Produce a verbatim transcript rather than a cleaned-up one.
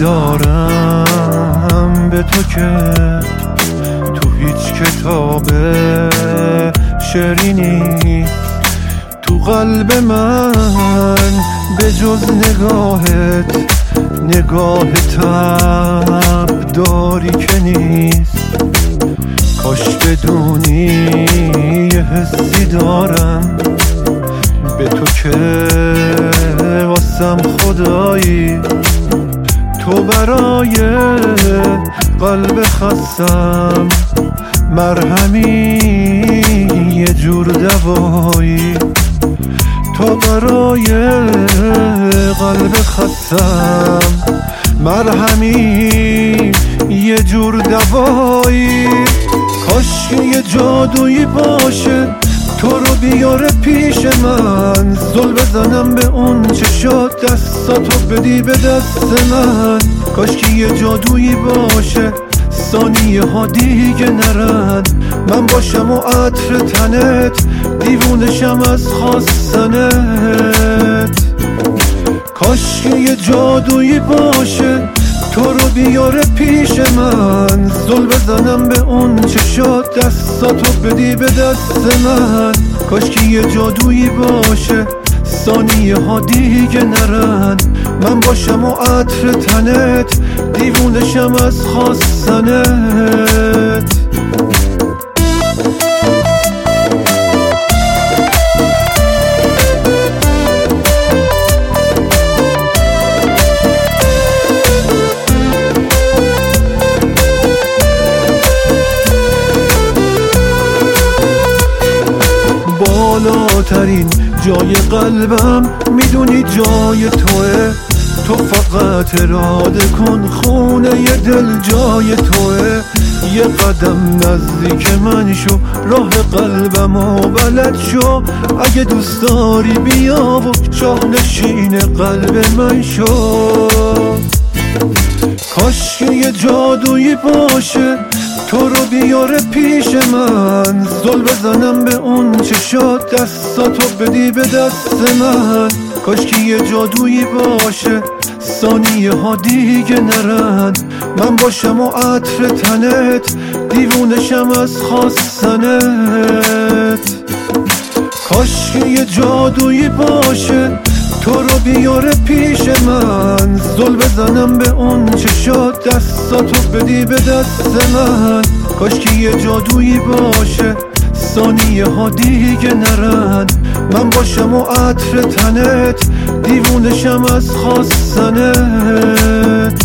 دارم به تو که تو هیچ کتاب شعری نیست. تو قلب من به جز نگاهت نگاه تب داری که نیست. کاش بدونی یه حسی دارم به تو که واسم خدایی. تو برای قلب خستم مرهمی یه جور دوایی. تو برای قلب خستم مرهمی یه جور دوایی. کاش یه جادویی باشه تو رو بیاره پیش من، زل بزنم به اون چشات دستاتو بدی به دست من. کاش که یه جادویی باشه ثانیه ها دیگه نرن، من باشم و عطر تنت دیوونشم از خواستنت. کاش که یه جادویی باشه تو رو بیاره پیش من، زل بزنم به اون چشات دستاتو بدی به دست من. کاش که یه جادویی باشه ثانیه ها دیگه نرن، من باشم و عطر تنت دیوونشم از خواستنت. بالاترین جای قلبم میدونی جای توه. تو فقط اراده کن خونه ی دل جای توه. یه قدم نزدیک من شو راه قلبم و بلد شو. اگه دوست داری بیا و شاه نشین قلب من شو. کاش که یه جادویی باشه تو رو بیاره پیش من، زل بزنم به اون چشات دستاتو بدی به دست من. کاش که یه جادویی باشه ثانیه ها دیگه نرن، من باشم و عطر تنت دیوونشم از خواستنت. کاش که یه جادویی باشه تو رو بیاره پیش من، زل بزنم به اون چشات دستاتو بدی به دست من. کاش که یه جادویی باشه ثانیه ها دیگه نرن، من باشم و عطر تنت دیوونشم از خواستنت.